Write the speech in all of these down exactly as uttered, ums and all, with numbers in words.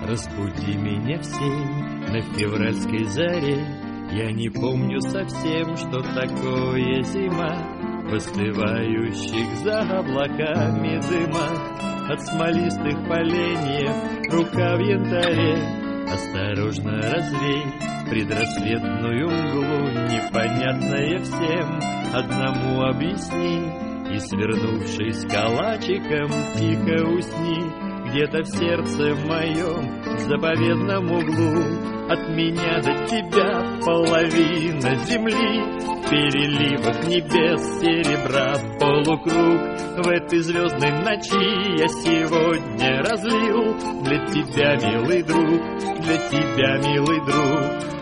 Разбуди меня в семь на февральской заре. Я не помню совсем, что такое зима. В остывающих за облаками дыма от смолистых поленьев рука в янтаре. Осторожно развей предрассветную мглу, непонятное всем одному объясни. И, свернувшись калачиком, тихо усни. Где-то в сердце моем, в заповедном углу, от меня до тебя половина земли. В переливах небес серебра полукруг. В этой звездной ночи я сегодня разлил для тебя, милый друг, для тебя, милый друг.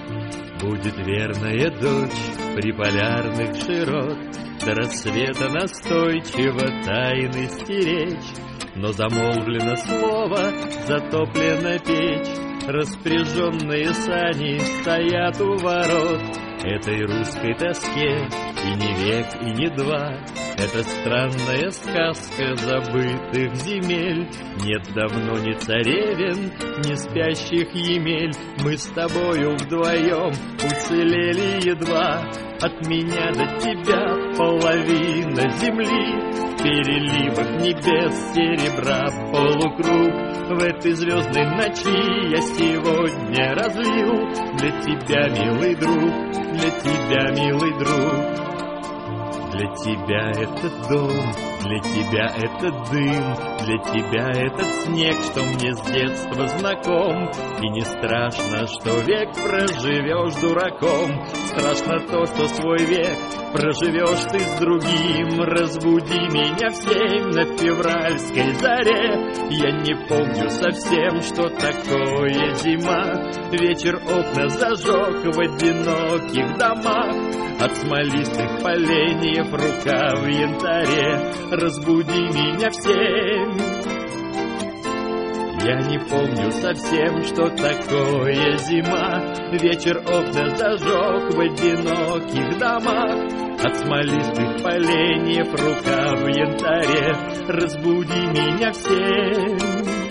Будет верная дочь при полярных широт, до рассвета настойчиво тайны стеречь. Но замолвлено слово, затоплена печь, распряженные сани стоят у ворот. Этой русской тоске и не век, и не два. Это странная сказка забытых земель. Нет давно ни царевен, ни спящих емель. Мы с тобою вдвоем уцелели едва. От меня до тебя половина земли. В переливах небес серебра полукруг. В этой звездной ночи я сегодня разлил для тебя, милый друг, для тебя, милый друг. Для тебя этот дом, для тебя этот дым, для тебя этот снег, что мне с детства знаком. И не страшно, что век проживешь дураком. Страшно то, что свой век проживешь ты с другим. Разбуди меня в семь на февральской заре. Я не помню совсем, что такое зима. Вечер окна зажег в одиноких домах. От смолистых поленьев рука в янтаре. Разбуди меня в семь. Я не помню совсем, что такое зима. Вечер окна зажег в одиноких домах. От смолистых поленьев рука в янтаре. Разбуди меня в семь.